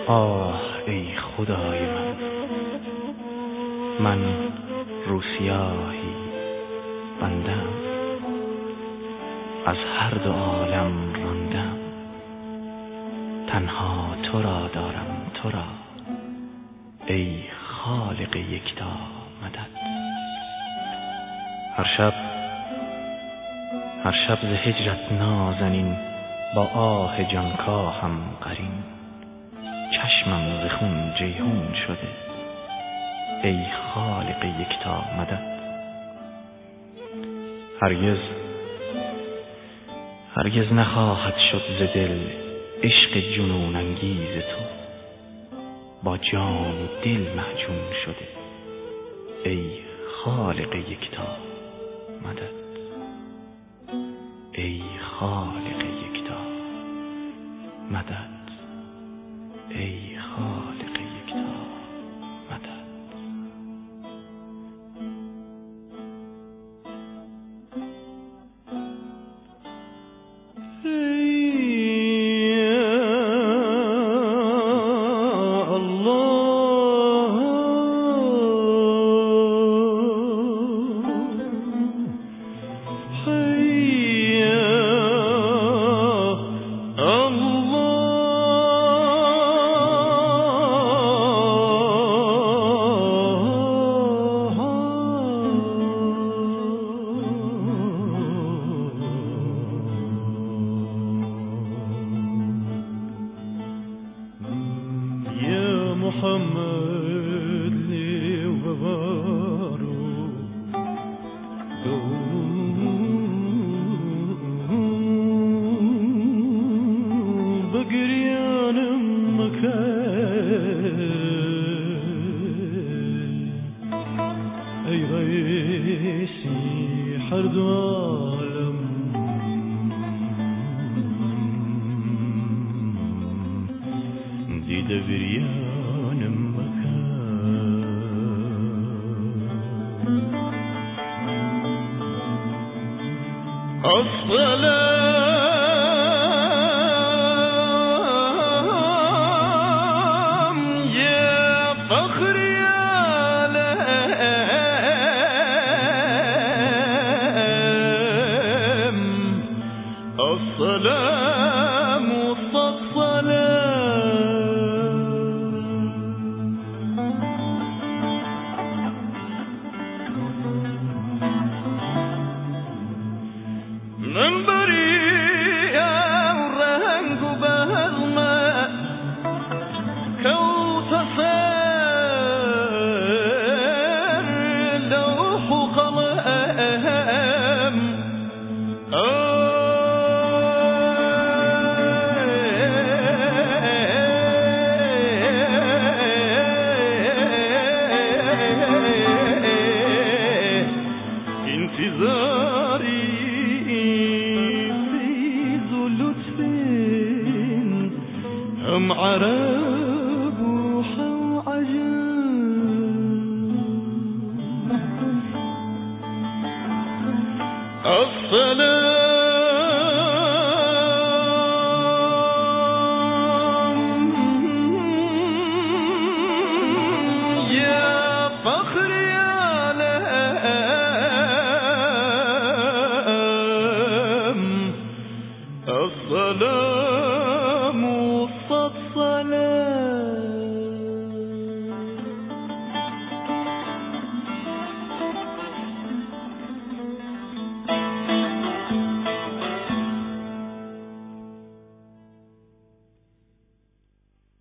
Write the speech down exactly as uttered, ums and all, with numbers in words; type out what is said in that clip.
آه ای خدای من، من روسیاهی بندم، از هر دو عالم راندم، تنها تو را دارم، تو را ای خالق یکتا مدد. هر شب هر شب ز هجرت نازنین، با آه جانکاهم قرین، چشمم ز خون جیحون شده، ای خالق یکتا مدد. هرگز هرگز نخواهد شد ز دل عشق جنون انگیز تو، با جان و دل محجون شده، ای خالق یکتا مدد، ای خالق یکتا مدد، ای خالق یکتا مدد. محمد لي وبارو بقريان مكان اي رئيسي حرد عالم دي دبريان السلام يا فخر يا لام السلام من بريئة ورهنق بهالماء كوت سار لوح قلم انتظاري هم عرب وحم عجم السلام يا فخر يا لام السلام السلام